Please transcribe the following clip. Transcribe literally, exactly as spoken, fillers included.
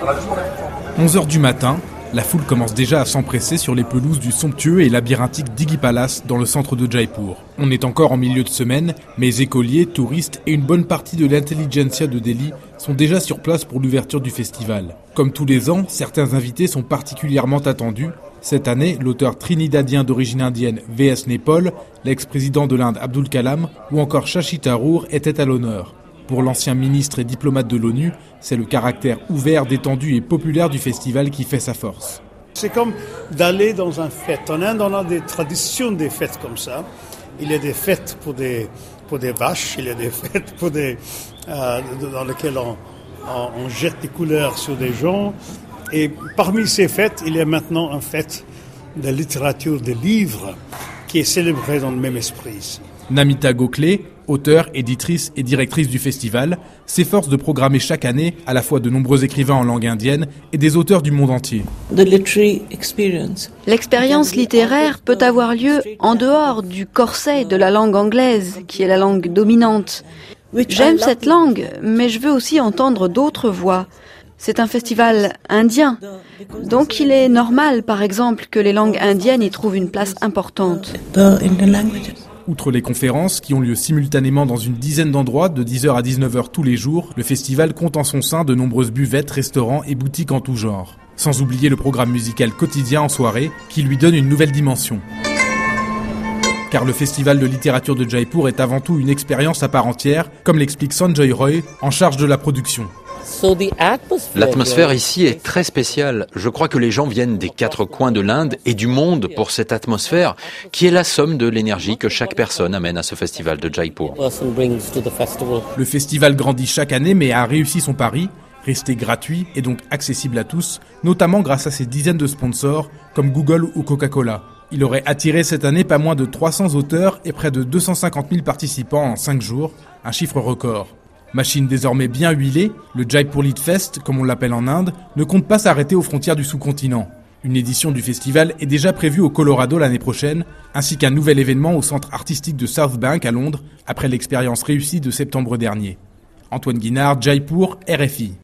onze heures du matin, la foule commence déjà à s'empresser sur les pelouses du somptueux et labyrinthique Diggi Palace dans le centre de Jaipur. On est encore en milieu de semaine, mais écoliers, touristes et une bonne partie de l'intelligentsia de Delhi sont déjà sur place pour l'ouverture du festival. Comme tous les ans, certains invités sont particulièrement attendus. Cette année, l'auteur trinidadien d'origine indienne V S Naipaul, l'ex-président de l'Inde Abdul Kalam ou encore Shashi Tharoor étaient à l'honneur. Pour l'ancien ministre et diplomate de l'ONU, c'est le caractère ouvert, détendu et populaire du festival qui fait sa force. C'est comme d'aller dans une fête. En Inde, on a des traditions des fêtes comme ça. Il y a des fêtes pour des, pour des vaches, il y a des fêtes pour des, euh, dans lesquelles on, on, on jette des couleurs sur des gens. Et parmi ces fêtes, il y a maintenant une fête de littérature, de livres, qui est célébrée dans le même esprit. Namita Gokhale, auteure, éditrice et directrice du festival, s'efforce de programmer chaque année à la fois de nombreux écrivains en langue indienne et des auteurs du monde entier. L'expérience littéraire peut avoir lieu en dehors du corset de la langue anglaise, qui est la langue dominante. J'aime cette langue, mais je veux aussi entendre d'autres voix. C'est un festival indien, donc il est normal, par exemple, que les langues indiennes y trouvent une place importante. Outre les conférences qui ont lieu simultanément dans une dizaine d'endroits de dix heures à dix-neuf heures tous les jours, le festival compte en son sein de nombreuses buvettes, restaurants et boutiques en tout genre. Sans oublier le programme musical quotidien en soirée qui lui donne une nouvelle dimension. Car le festival de littérature de Jaipur est avant tout une expérience à part entière, comme l'explique Sanjay Roy, en charge de la production. L'atmosphère ici est très spéciale. Je crois que les gens viennent des quatre coins de l'Inde et du monde pour cette atmosphère qui est la somme de l'énergie que chaque personne amène à ce festival de Jaipur. Le festival grandit chaque année mais a réussi son pari, rester gratuit et donc accessible à tous, notamment grâce à ses dizaines de sponsors comme Google ou Coca-Cola. Il aurait attiré cette année pas moins de trois cents auteurs et près de deux cent cinquante mille participants en cinq jours, un chiffre record. Machine désormais bien huilée, le Jaipur Lit Fest, comme on l'appelle en Inde, ne compte pas s'arrêter aux frontières du sous-continent. Une édition du festival est déjà prévue au Colorado l'année prochaine, ainsi qu'un nouvel événement au centre artistique de South Bank à Londres, après l'expérience réussie de septembre dernier. Antoine Guinard, Jaipur, R F I.